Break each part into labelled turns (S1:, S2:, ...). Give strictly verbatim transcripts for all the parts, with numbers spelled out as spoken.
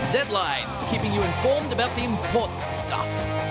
S1: Z-Lines, keeping you informed about the important stuff.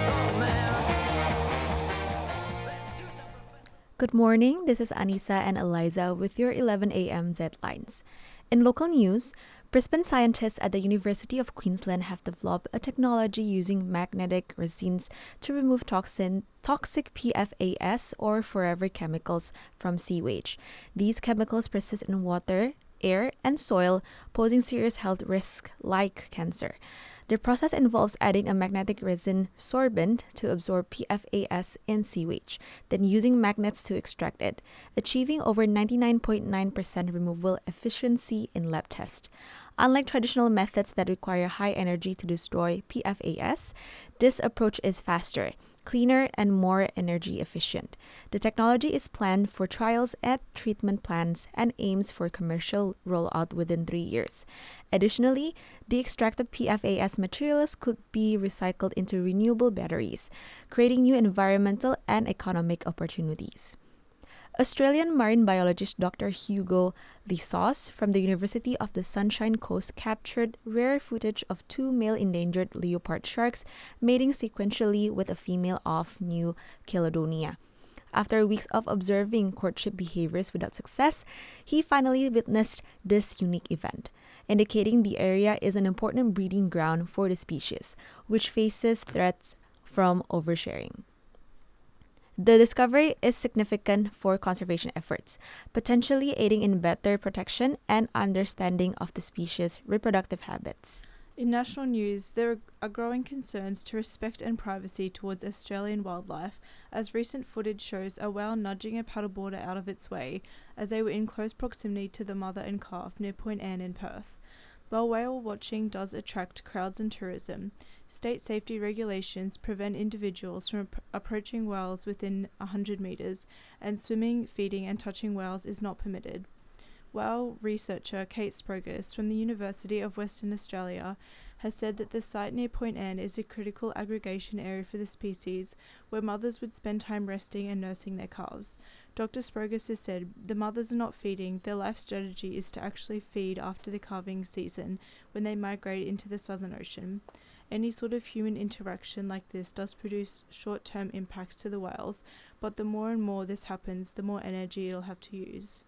S2: Good morning, this is Anissa and Eliza with your eleven a.m. Z-Lines. In local news, Brisbane scientists at the University of Queensland have developed a technology using magnetic resins to remove toxin, toxic P F A S or forever chemicals from sewage. These chemicals persist in water, air, and soil, posing serious health risks like cancer. The process involves adding a magnetic resin sorbent to absorb P F A S in sewage, then using magnets to extract it, achieving over ninety-nine point nine percent removal efficiency in lab tests. Unlike traditional methods that require high energy to destroy P F A S, this approach is faster, cleaner, and more energy efficient. The technology is planned for trials at treatment plants and aims for commercial rollout within three years. Additionally, the extracted P F A S materials could be recycled into renewable batteries, creating new environmental and economic opportunities. Australian marine biologist Doctor Hugo Lissos from the University of the Sunshine Coast captured rare footage of two male endangered leopard sharks mating sequentially with a female of New Caledonia. After weeks of observing courtship behaviors without success, he finally witnessed this unique event, indicating the area is an important breeding ground for the species, which faces threats from oversharing. The discovery is significant for conservation efforts, potentially aiding in better protection and understanding of the species' reproductive habits.
S3: In national news, there are growing concerns to respect and privacy towards Australian wildlife, as recent footage shows a whale nudging a paddleboarder out of its way as they were in close proximity to the mother and calf near Point Anne in Perth. While whale watching does attract crowds and tourism, state safety regulations prevent individuals from ap- approaching whales within one hundred metres, and swimming, feeding and touching whales is not permitted. Whale researcher Kate Sprogus from the University of Western Australia has said that the site near Point Anne is a critical aggregation area for the species, where mothers would spend time resting and nursing their calves. Doctor Sprogus has said the mothers are not feeding, their life strategy is to actually feed after the calving season when they migrate into the Southern Ocean. Any sort of human interaction like this does produce short-term impacts to the whales, but the more and more this happens, the more energy it'll have to use.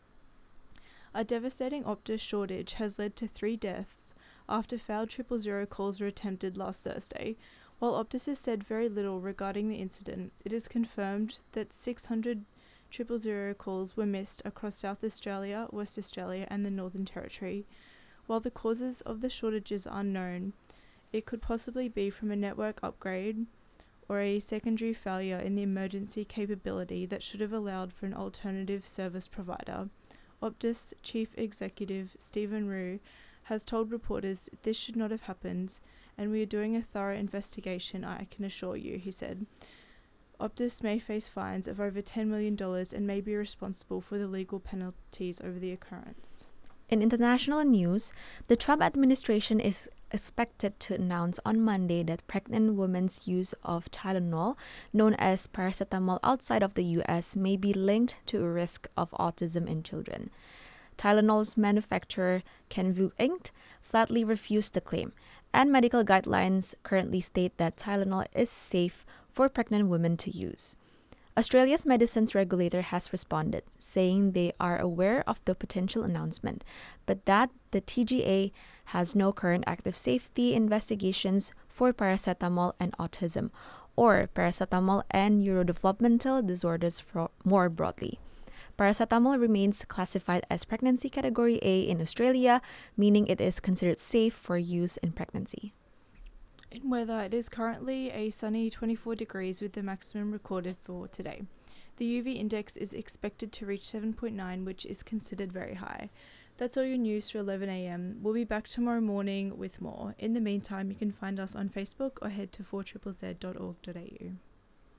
S3: A devastating Optus shortage has led to three deaths after failed triple zero calls were attempted last Thursday. While Optus has said very little regarding the incident, it is confirmed that six hundred triple zero calls were missed across South Australia, West Australia and the Northern Territory. While the causes of the shortages are unknown, it could possibly be from a network upgrade or a secondary failure in the emergency capability that should have allowed for an alternative service provider. Optus Chief Executive Stephen Rue has told reporters this should not have happened, and we are doing a thorough investigation, I can assure you, he said. Optus may face fines of over ten million dollars and may be responsible for the legal penalties over the occurrence.
S2: In international news, the Trump administration is expected to announce on Monday that pregnant women's use of Tylenol, known as paracetamol outside of the U S, may be linked to a risk of autism in children. Tylenol's manufacturer, Kenvue Incorporated, flatly refused the claim, and medical guidelines currently state that Tylenol is safe for pregnant women to use. Australia's medicines regulator has responded, saying they are aware of the potential announcement, but that the T G A has no current active safety investigations for paracetamol and autism, or paracetamol and neurodevelopmental disorders for more broadly. Paracetamol remains classified as pregnancy category A in Australia, meaning it is considered safe for use in pregnancy.
S3: In weather, it is currently a sunny twenty-four degrees with the maximum recorded for today. The U V index is expected to reach seven point nine, which is considered very high. That's all your news for eleven a.m. We'll be back tomorrow morning with more. In the meantime, you can find us on Facebook or head to four Z Z Z dot org dot a u.